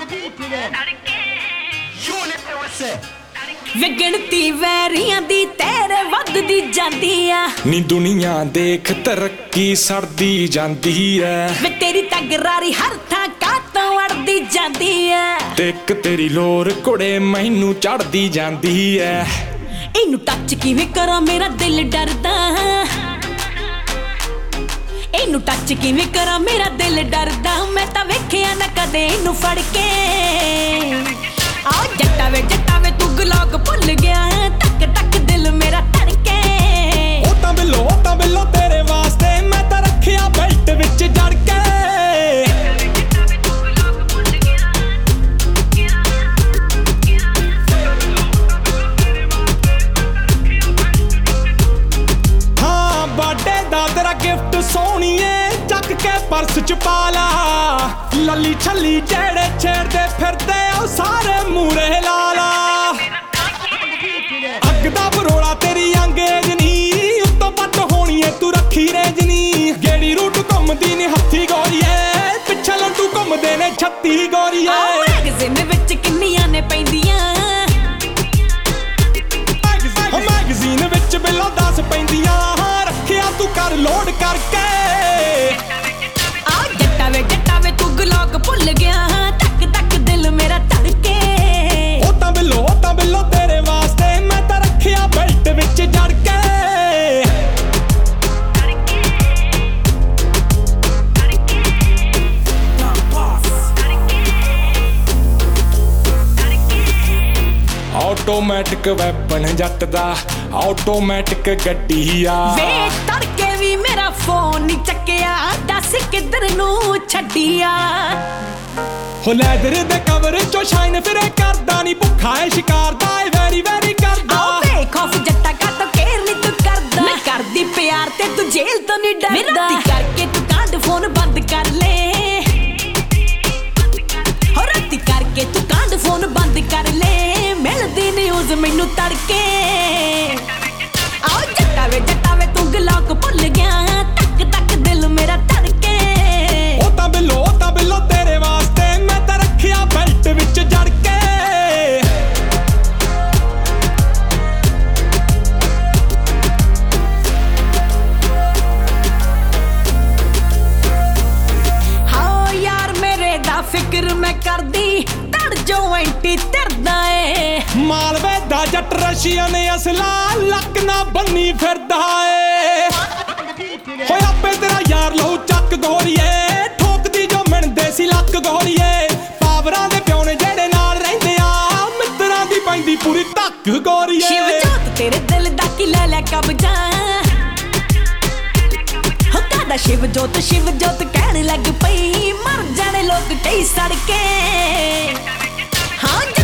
ਵਿਗਣਤੀ ਵੈਰੀਆਂ ਦੀ ਤੇਰੇ ਵੱਧਦੀ ਜਾਂਦੀ ਆ ਨੀ ਦੁਨੀਆ ਦੇਖ ਤਰੱਕੀ ਸੜਦੀ ਜਾਂਦੀ ਐ ਵੇ ਤੇਰੀ ਤਗਰਾਰੀ ਹਰ ਥਾਂ ਕਾਤੋਂ ਅੜਦੀ ਜਾਂਦੀ ਐ ਤੇ ਇੱਕ ਤੇਰੀ ਲੋਰ ਕੁੜੇ ਮੈਨੂੰ ਚੜਦੀ ਜਾਂਦੀ ਐ ਇਹਨੂੰ ਟੱਚ ਕਿਵੇਂ ਕਰਾਂ ਮੇਰਾ ਦਿਲ ਡਰਦਾ ਇਹਨੂੰ ਟੱਚ ਕਿਵੇਂ ਕਰਾਂ ਮੇਰਾ ਦਿਲ ਡਰਦਾ ਮੈਂ ਤਾਂ ਵੇਖਿਆ ਨਾ ਕਦੇ ਇਹਨੂੰ ਫੜ ਕੇ ਆ ਜੱਟਾ ਵੇ ਤੂੰ ਗਲੋਕ ਭੁੱਲ ਗਿਆ ਟਕ ਟਕ ਦਿਲ ਮੇਰਾ ਧੜਕੇ ਉਹ ਤਾਂ ਬਿੱਲੋ ਤੇਰੇ ਵਾਸਤੇ ਮੈਂ ਤਾਂ ਰੱਖਿਆ ਬੈਲਟ ਵਿੱਚ ਜੜ ਕੇ ਹਾਂ ਬਰਥਡੇ ਦਾ ਤੇਰਾ ਗਿਫਟ ਸੋਹਣੀਏ ਚੱਕ ਕੇ ਪਰਸ ਚ ਪਾ ਲਾ ਲੱਲੀ ਛੱਲੀ ਜਿਹੜੇ ਛੇੜਦੇ ਫਿਰਦੇ ਉਹ ਸਾਰੇ ਮੂਰੇ ਲਾ ਲਾ ਅੱਗ ਦਾ ਬਰੋਲਾ ਤੇਰੀ ਅੰਗੇਜ ਨੀ ਉੱਤੋਂ ਵੱਟ ਹੋਣੀ ਏ ਤੂੰ ਰੱਖੀ ਰੇਜਨੀ ਗੇੜੀ ਰੂਟ ਘੁੰਮਦੀ ਨੀ ਹੱਥੀ ਗੋਰੀਏ ਪਿੱਛੇ ਲੰਟੂ ਘੁੰਮਦੇ ਨੇ 36 ਗੋਰੀਏ ਮੈਗਜ਼ੀਨ ਵਿੱਚ ਕਿੰਨੀਆਂ ਨੇ ਪੈਂਦੀਆਂ ਮੈਗਜ਼ੀਨ ਵਿੱਚ ਬਿੱਲੋ 10 ਪੈਂਦੀਆਂ ਰੱਖਿਆ ਤੂੰ ਕਰ ਲੋਡ ਕਰਕੇ ਆ ਜੱਟਾ ਵੇ ਤੂੰ ਗਲੋਕ ਭੁੱਲ ਗਿਆ ਟਕ ਟਕ ਦਿਲ ਮੇਰਾ ਧੜਕੇ ਉਹ ਤਾਂ ਬਿੱਲੋ ਤੇਰੇ ਵਾਸਤੇ ਮੈਂ ਤਾਂ ਰੱਖਿਆ ਬੈਲਟ ਵਿੱਚ ਜੜ ਕੇ ਆਟੋਮੈਟਿਕ ਵੈਪਨ ਜੱਟ ਦਾ ਆਟੋਮੈਟਿਕ ਗੱਡੀ ਆ ਵੇ ਤੜਕੇ ਵੀ ਮੇਰਾ ਫੋਨ ਨਹੀਂ ਚੱਕਿਆ ਦੱਸ ਕਿੱਧਰ ਨੂੰ ਛੱਡਿਆ ਹੋ ਲੈਦਰ ਦੇ ਕਵਰ ਚੋਂ ਸ਼ਾਈਨ ਫਿਰੇ ਕਰਦਾ ਨੀ ਭੁੱਖਾ ਏ ਸ਼ਿਕਾਰ ਦਾ ਏ ਵੈਰੀ ਕਰਦਾ ਆ ਵੇ ਖੌਫ ਜੱਟਾ ਕਾ ਤੋ ਕੇਰ ਨੀ ਤੂੰ ਕਰਦਾ ਮੈਂ ਕਰਦੀ ਪਿਆਰ ਤੇ ਤੂੰ ਜੇਲ੍ਹ ਤੋਂ ਨਹੀਂ ਡਰਦਾ ਮੇਰਾ ਤੀ ਕਰਕੇ ਤੂੰ ਕਾਂਡ ਫੋਨ ਬੰਦ ਕਰ ਲੈ ਹੋ ਰਾਤੀ ਕਰਕੇ ਤੂੰ ਕਾਂਡ ਫੋਨ ਬੰਦ ਕਰ ਲੈ ਮਿਲਦੀ ਨਿਊਜ਼ ਮੈਨੂੰ ਤੜਕੇ ਆ ਜੱਟਾ ਵੇ ਤੂੰ ਗਲੋਕ ਭੁੱਲ ਗਿਆ ਟਕ ਟਕ ਦਿਲ ਮੇਰਾ ਧੜਕੇ ਉਹ ਤਾਂ ਬਿੱਲੋ ਤੇਰੇ ਵਾਸਤੇ ਮੈਂ ਤਾਂ ਰੱਖਿਆ ਬੈਲਟ ਵਿੱਚ ਜੜ ਕੇ ਹਾਂ ਯਾਰ ਮੇਰੇ ਦਾ ਫਿਕਰ ਮੈਂ ਕਰਦੀ ਧੜ ਜੋ ਐਂਟੀ ਧਰਦਾ ਏ ਮਾਲਵੇ ਦਾ ਜੱਟ ਰਸ਼ੀਆ ਨੇ ਅਸਲਾ ਲੱਕ ਨਾ ਬੰਨੀ ਫਿਰਦਾ ਏ ਹੋਏ ਆਪੇ ਤੇਰਾ ਯਾਰ ਲਹੂ ਚੱਕ ਗੋਰੀਏ ਠੋਕਦੀ ਜੋ ਮਿਣਦੇ ਸੀ ਲੱਕ ਗੋਰੀਏ ਪਾਵਰਾਂ ਦੇ ਪਿਓ ਨੇ ਜਿਹੜੇ ਨਾਲ ਰਹਿੰਦੇ ਆ ਮਿੱਤਰਾਂ ਦੀ ਪੈਂਦੀ ਪੂਰੀ ਧੱਕ ਗੋਰੀਏ ਸ਼ਿਵ ਜੋਤ ਤੇਰੇ ਦਿਲ ਦਾ ਕੀ ਲੈ ਕਬਜ਼ਾ ਹੋ ਕਾਦਾ ਸ਼ਿਵ ਜੋਤ ਕਹਿਣ ਲੱਗ ਪਈ ਮਰ ਜਾਣੇ ਲੋਕ ਕਈ ਸੜ ਕੇ ਹਾਂ